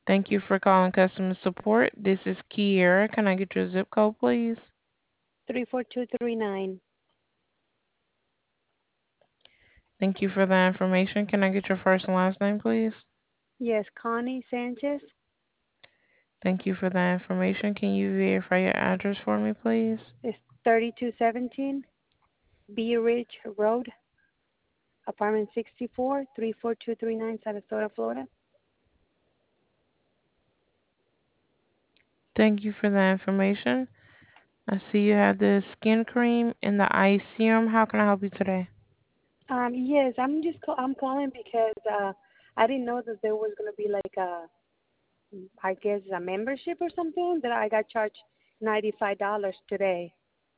Thank you for calling customer support. This is Kiera. Can I get your zip code, please? 34239. Thank you for that information. Can I get your first and last name, please? Yes, Connie Sanchez. Thank you for that information. Can you verify your address for me, please? It's 3217 Bee Ridge Road, apartment 64, 34239, Sarasota, Florida. Thank you for that information. I see you have the skin cream and the eye serum. How can I help you today? Yes, I'm calling because I didn't know that there was gonna be like I guess a membership or something that I got charged $95 today,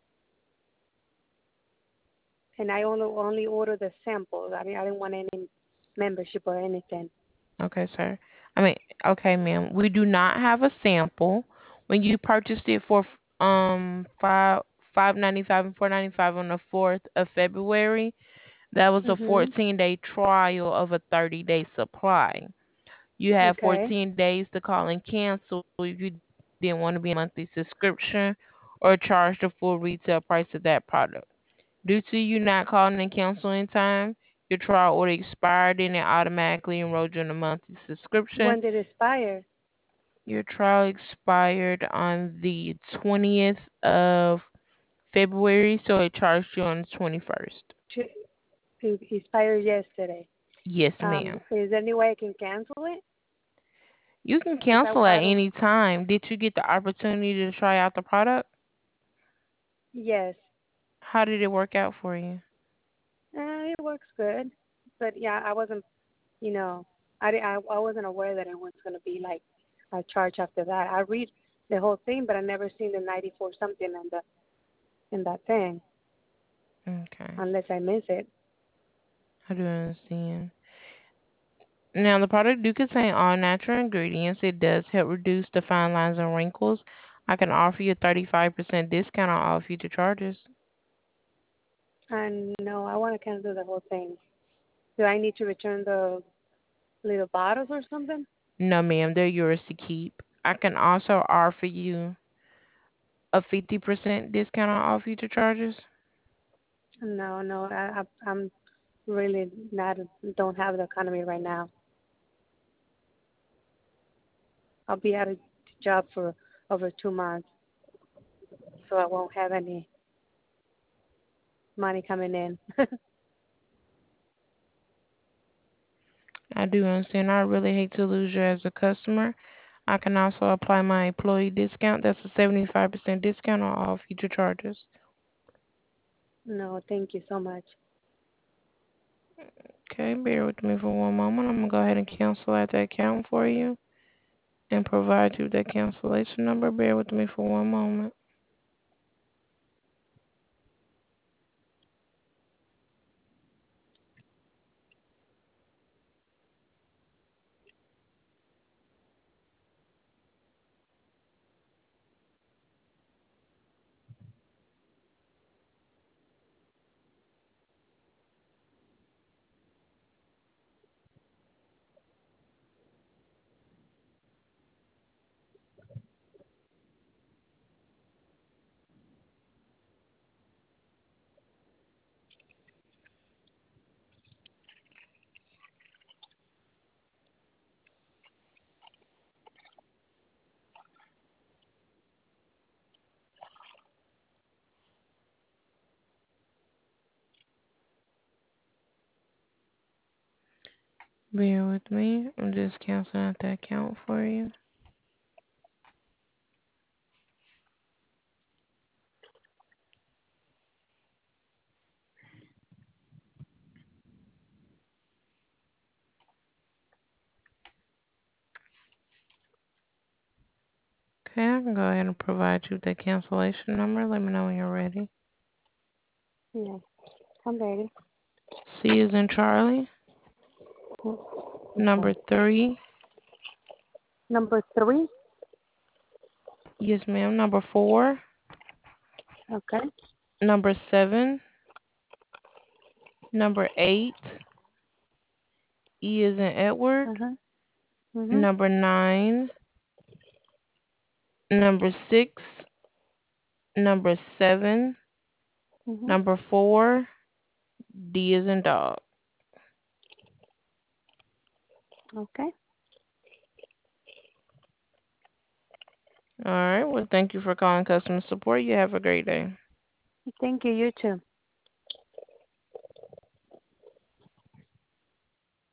and I only ordered the samples. I didn't want any membership or anything. Okay, sir. I mean, okay, ma'am. We do not have a sample. When you purchased it for five 5.95 and 4.95 on the 4th of February, that was a Mhm. 14-day trial of a 30-day supply. You have Okay. 14 days to call and cancel if you didn't want to be a monthly subscription or charge the full retail price of that product. Due to you not calling and canceling in time, your trial order expired and it automatically enrolled you in a monthly subscription. When did it expire? Your trial expired on the 20th of February, so it charged you on the 21st. It expired yesterday. Yes, ma'am. Is there any way I can cancel it? You can Because cancel at I don't. any time. Did you get the opportunity to try out the product? Yes. How did it work out for you? It works good, but yeah, I wasn't. You know, I wasn't aware that it was going to be like a charge after that. I read the whole thing, but I never seen the 94 something in that thing Okay, unless I miss it. I do understand. Now, the product do contain all natural ingredients. It does help reduce the fine lines and wrinkles. I can offer you a 35% discount on all future charges. And no, I want to cancel the whole thing. Do I need to return the little bottles or something? No, ma'am, they're yours to keep. I can also offer you a 50% discount on all future charges. No, no, I'm really not. Don't have the economy right now. I'll be out of job for over 2 months, so I won't have any money coming in. I do understand. I really hate to lose you as a customer. I can also apply my employee discount. That's a 75% discount on all future charges. No, thank you so much. Okay, bear with me for one moment. I'm going to go ahead and cancel out that account for you and provide you that cancellation number. Bear with me for one moment. Bear with me. I'm just canceling out that account for you. Okay, I can go ahead and provide you the cancellation number. Let me know when you're ready. Yes, I'm ready. C is in Charlie. Okay. Number 3. Number 3. Yes, ma'am. Number 4. Okay. Number 7. Number 8. E is in Edward. Uh huh. Mhm. number 9, number 6, number 7, Mhm. number 4, D is in dog. Okay. All right. Well, thank you for calling customer support. You have a great day. Thank you. You too.